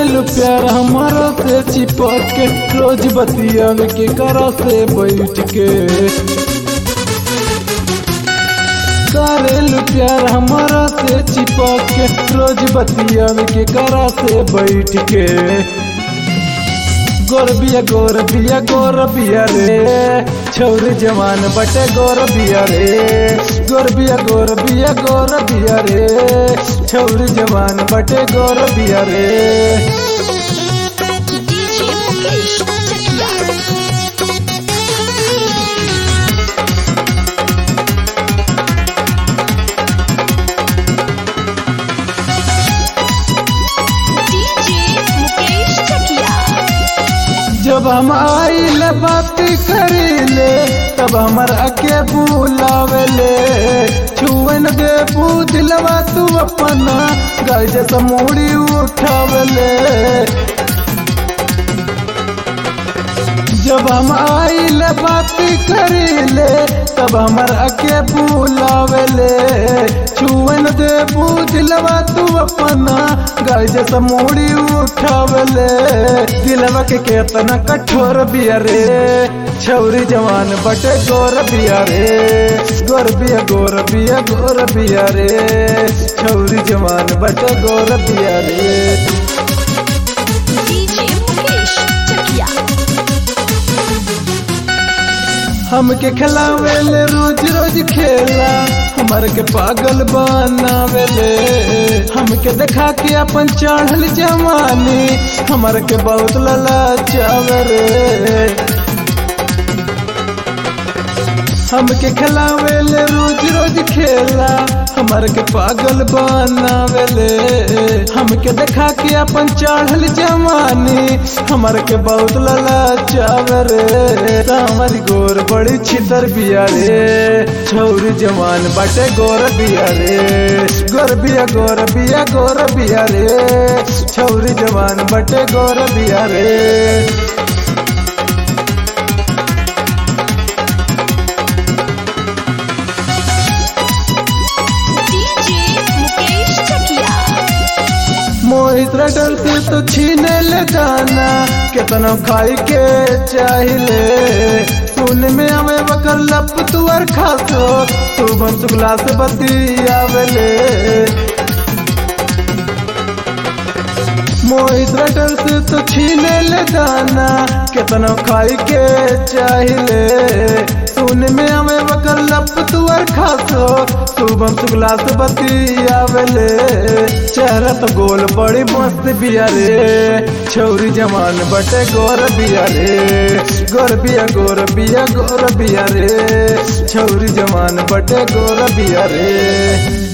करेलू प्यार हमारा से चिपक के, रोज बतिया में के करा से बैठ के। करेलू प्यार हमारा से चिपक के, रोज बतिया में के करा से बैठ के। गोरबिया गोरबिया गोरबिया रे, छौरी जवान बटे गोरबिया रे। गोरबिया गोरबिया गोरबिया रे, छौरी जवान बटे गोरबिया रे। DJ मुकेश चकिया। जब हम आइल बात करीले, तब हमर अके बुलावेले। छुअन दे दिलवा तू अपना, गाय जैसा मूड़ी उठावले। जब हम आइल बात करीले, तब हमर अके बुलावेले। छुअन दे दिलवा तू अपना, गाय जैसा मूड़ी उठावले। दिलवा के केतना कठोर बिया रे, छौरी जवान बटे गोर बिया रे। गोरबिया गोरबिया गोरबिया रे, छौरी जवान बटे गोर बिया रे। DJ मुकेश चकिया। हमके खिलावेले रोज रोज खेला, हमार के पागल बनावेले। हमके देखा के अपन चढ़ल जवानी, हमार के बहुत ललचावे रे। हमके खिलावेले रोज रोज खेला, हमार के पागल बनावेले। हमके देखा के अपन चढ़ल जवानी, हमार के बहुत ललचावे रे। हमारी गोर बड़ी छितर बिया रे, छौरी जवान बाटे गोर बिया रे। गोरबिया गोरबिया गोरबिया रे, छौरी जवान बाटे गोर बिया रे। मोहित रटल से तो छीने ले जाना, केतना खाई के चाहिले। सुन में हमें बकर लप तुअर खासो, शुभम शुक्ला से बतियावेले। मोहित रटल से तो छीने ले जाना, केतना खाई के चाहिले। सुन में हमें बकर लप तुअर खासो, शुभम शुक्ला से बतियावेले। चेहरा तो गोल बड़ी मस्त बिया रे, छौरी जवान बटे गोर बिया रे। गोरबिया गोरबिया गोरबिया रे, छौरी जवान बटे गोर बिया रे।